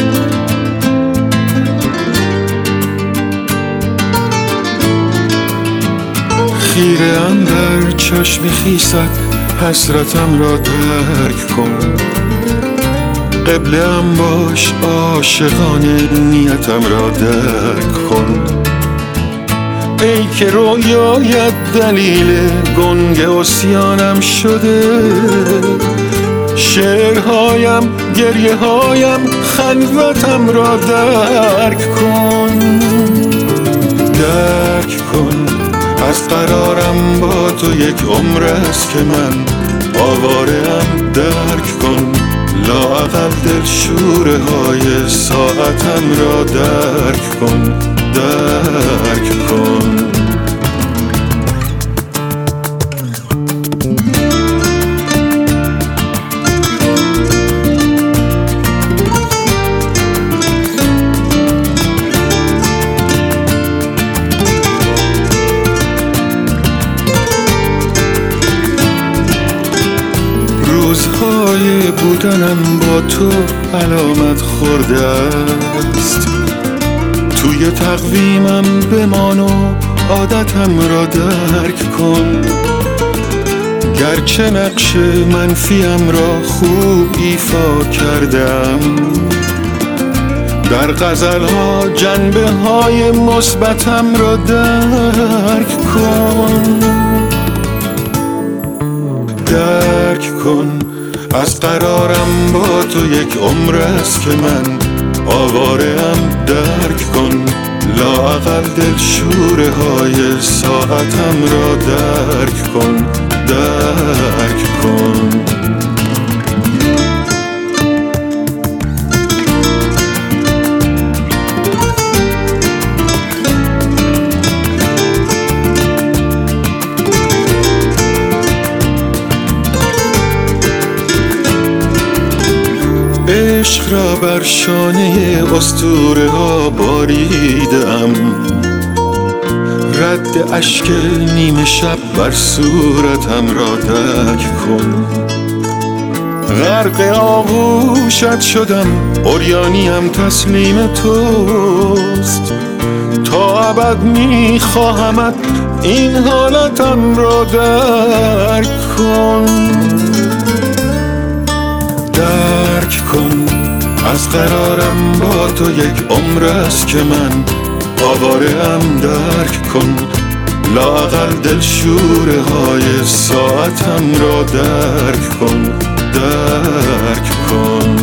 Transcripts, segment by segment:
خیره ام در چشم خیست، حسرتم را درک کن. قبله ام باش، عاشقانه نیتم را درک کن. ای که رویایت دلیل گنگ عصیانم شده، شعرهایم، گریه هایم، خلوتم را درک کن. درک کن از قرارم با تو یک عمر است که من آواره‌ام. درک کن لااقل دلشوره های ساعتم را درک کن. درک کن. روزهای بودنم با تو علامت خورده است. توی تقویمم بمان و عادتم را درک کن. گرچه نقش منفیم را خوب ایفا کردم، در غزلها جنبه های مثبتم را درک کن. درک کن از قرارم با تو یک عمر است که من آواره‌ام. درک کن لااقل دلشوره های ساعتم را درک کن. درک کن. عشق را بر شانه اسطوره ها باریدم، رد اشک نیمه شب بر صورتم را درک کن. غرق آغوشت شدم، عریانیم تسلیم توست. تا ابد میخواهمت، این حالتم را درک کن. درک کن از قرارم با تو یک عمر است که من آواره‌ام. درک کن لااقل دلشوره های ساعتم را درک کن. درک کن.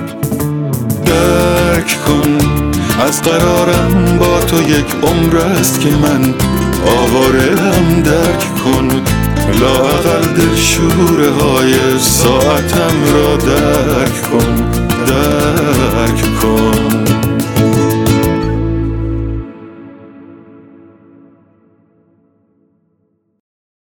درک کن از قرارم با تو یک عمر است که من آواره‌ام. درک کن لااقل دلشوره های ساعتم را درک کن.